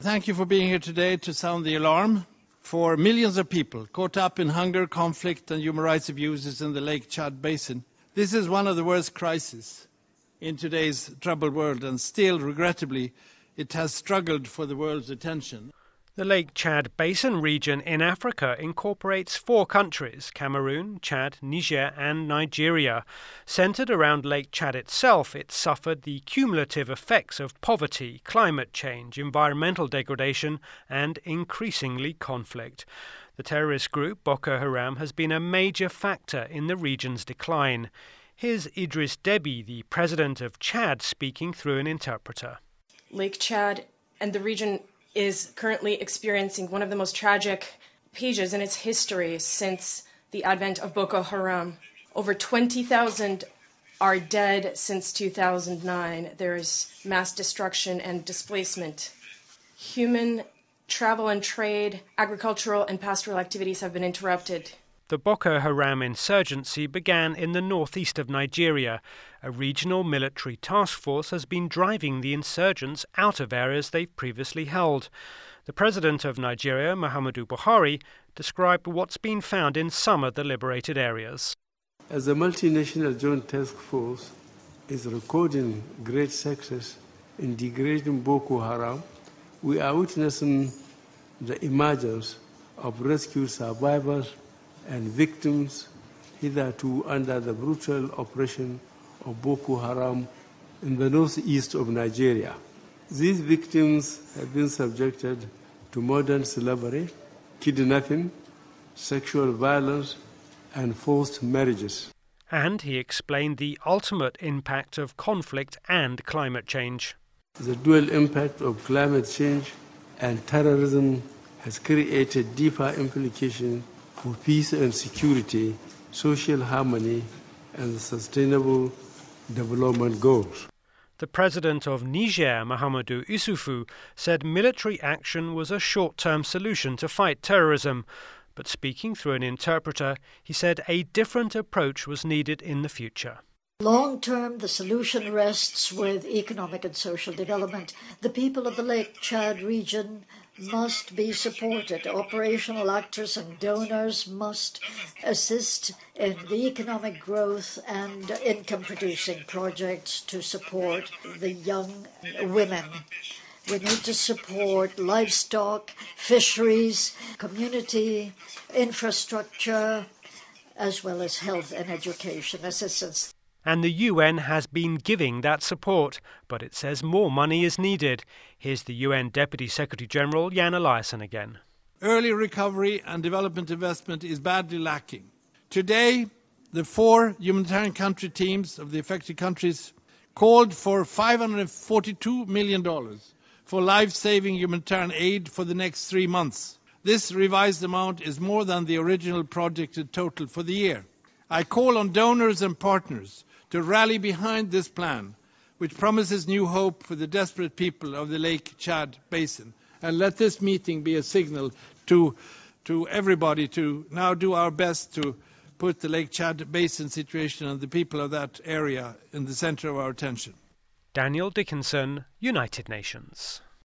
Thank you for being here today to sound the alarm for millions of people caught up in hunger, conflict and human rights abuses in the Lake Chad Basin. This is one of the worst crises in today's troubled world, and still, regrettably, it has struggled for the world's attention. The Lake Chad Basin region in Africa incorporates 4 countries, Cameroon, Chad, Niger and Nigeria. Centred around Lake Chad itself, it suffered the cumulative effects of poverty, climate change, environmental degradation and increasingly conflict. The terrorist group Boko Haram has been a major factor in the region's decline. Here's Idris Deby, the president of Chad, speaking through an interpreter. Lake Chad and the region is currently experiencing one of the most tragic pages in its history since the advent of Boko Haram. Over 20,000 are dead since 2009. There is mass destruction and displacement. Human travel and trade, agricultural and pastoral activities have been interrupted. The Boko Haram insurgency began in the northeast of Nigeria. A regional military task force has been driving the insurgents out of areas they've previously held. The president of Nigeria, Muhammadu Buhari, described what's been found in some of the liberated areas. As a multinational joint task force is recording great success in degrading Boko Haram, we are witnessing the emergence of rescued survivors and victims hitherto under the brutal oppression of Boko Haram in the northeast of Nigeria. These victims have been subjected to modern slavery, kidnapping, sexual violence, and forced marriages. And he explained the ultimate impact of conflict and climate change. The dual impact of climate change and terrorism has created deeper implications for peace and security, social harmony, and the sustainable development goals. The president of Niger, Mahamadou Issoufou, said military action was a short-term solution to fight terrorism. But speaking through an interpreter, he said a different approach was needed in the future. Long term, the solution rests with economic and social development. The people of the Lake Chad region must be supported. Operational actors and donors must assist in the economic growth and income-producing projects to support the young women. We need to support livestock, fisheries, community infrastructure, as well as health and education assistance. And the UN has been giving that support, but it says more money is needed. Here's the UN Deputy Secretary-General Jan Eliasson again. Early recovery and development investment is badly lacking. Today, the 4 humanitarian country teams of the affected countries called for $542 million for life-saving humanitarian aid for the next 3 months. This revised amount is more than the original projected total for the year. I call on donors and partners to rally behind this plan, which promises new hope for the desperate people of the Lake Chad Basin. And let this meeting be a signal to everybody to now do our best to put the Lake Chad Basin situation and the people of that area in the center of our attention. Daniel Dickinson, United Nations.